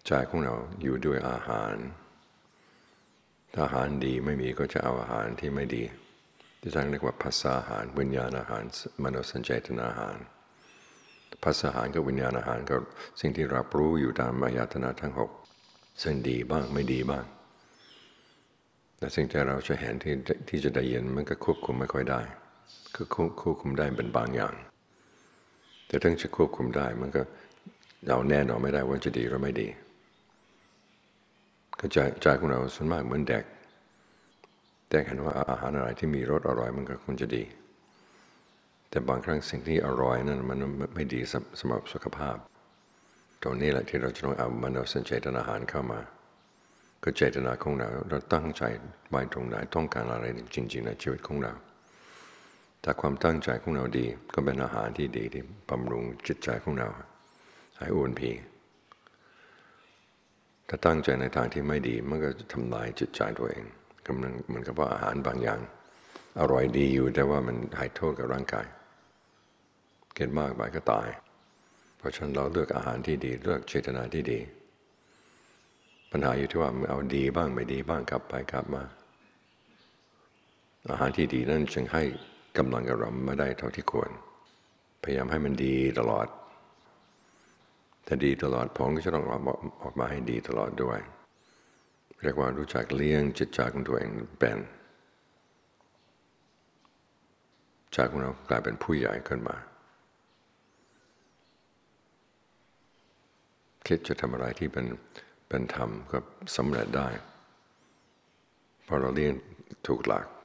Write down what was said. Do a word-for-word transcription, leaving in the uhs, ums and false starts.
ใจของเราอยู่ด้วยอาหารถ้าอาหารดีไม่มีก็จะเอาอาหารที่ไม่ดีที่ท่านเรียกว่าภาษาอาหารวิญญาณอาหารมโนสัญจตนาอาหารภาษาอาหารกับวิญญาณอาหารก็สิ่งที่รับรู้อยู่ตามอายตนะทั้งหกซึ่งดีบ้างไม่ดีบ้างแต่สิ่งที่เราจะเห็นที่ที่จะได้ยินมันก็ควบคุมไม่ค่อยได้คือควบคุมได้เป็นบางอย่างแต่ถึงจะควบคุมได้มันก็เราแน่นอนไม่ได้ว่าจะดีหรือไม่ดีก็ใจใจของเราส่วนมากเหมือนเด็กแต่เห็นว่าอาหารอะไรที่มีรสอร่อยมันก็คงจะดีแต่บางครั้งสิ่งที่อร่อยนั้นมันไม่ดีสำหรับสุขภาพตรงนี้แหละที่เราจะต้องเอามโนสัญจตนาอาหารเข้ามาก็เจตนาของเราเราตั้งใจไว้ตรงไหนต้องการอะไรจริงๆในชีวิตของเราถ้าความตั้งใจของเราดีก็เป็นอาหารที่ดีที่บำรุงจิตใจของเราให้อ้วนพีถ้าตั้งใจในทางที่ไม่ดีมันก็จะทำลายจิตใจตัวเองกำลังเหมือนกับว่าอาหารบางอย่างอร่อยดีอยู่แต่ว่ามันให้โทษกับร่างกายกินมากไปก็ตายเพราะฉะนั้นเราเลือกอาหารที่ดีเลือกเจตนาที่ดีปัญหาอยู่ที่ว่าเอาดีบ้างไม่ดีบ้างกลับไปกลับมาอาหารที่ดีนั่นจึงให้กำลังกับเราไม่ได้เท่าที่ควรพยายามให้มันดีตลอดถ้าดีตลอดผลก็จะต้องออกมาให้ดีตลอดด้วยเรียกว่ารู้จักเลี้ยงจิตใจของตัวเองเป็นใจของเรากลายเป็นผู้ใหญ่ขึ้นมาคิดจะทำอะไรที่เป็นเป็นธรรมก็สำเร็จได้เพราะเราเลี้ยงถูกหลัก